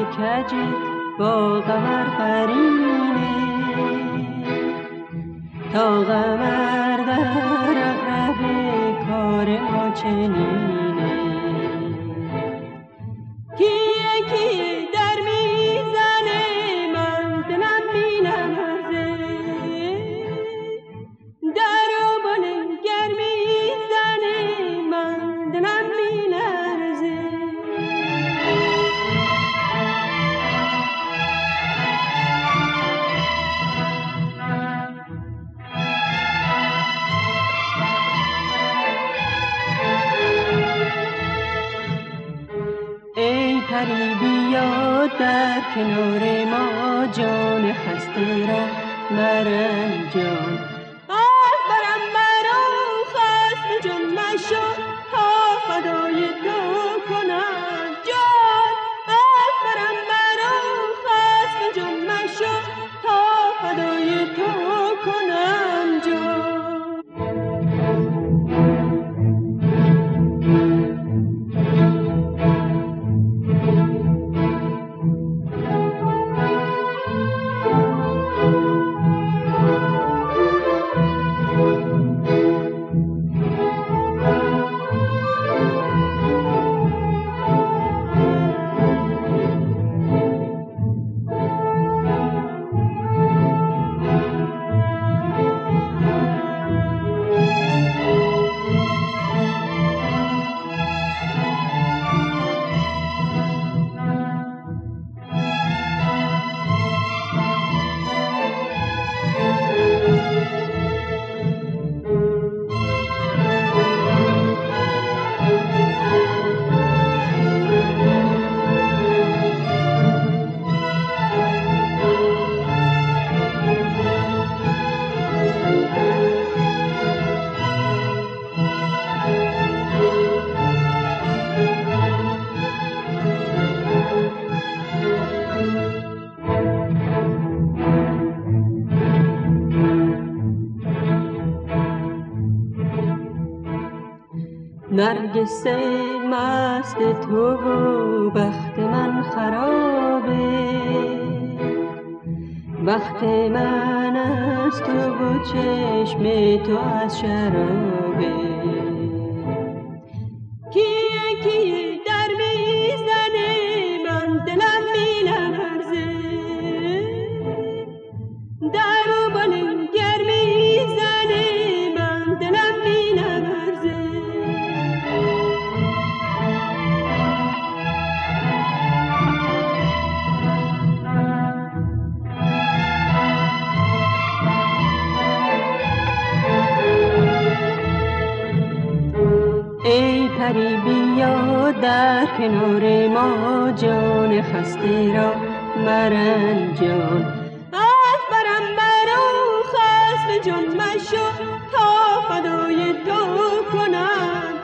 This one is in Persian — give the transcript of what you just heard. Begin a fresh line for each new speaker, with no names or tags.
کج با قمر قرینه، تا قمر در عقرب کار ما چنینه. کیه کیه در میزنه من دلم می‌لرزه، در و بلنگر میزنه من دلم می‌لرزه. ای پری بیا در کنار ما، جان خسته را مرنجان. از برم مرا خصم جان مشو، تا فدای تو کنم جان. از برم مرا خصم جان مشو، تا فدای تو کنم جان. نرگس مست تو و بخت من خرابه، بخت من از تو و چشم تو از شرابه. کیه کیه در میزنه من دلم می‌لرزه، در و بلنگر میزنه من دلم می‌لرزه. ای پری بیا در کنار ما، جان خسته را مرنجان. از برم مرا خصم جان مشو، تا فدای تو کنم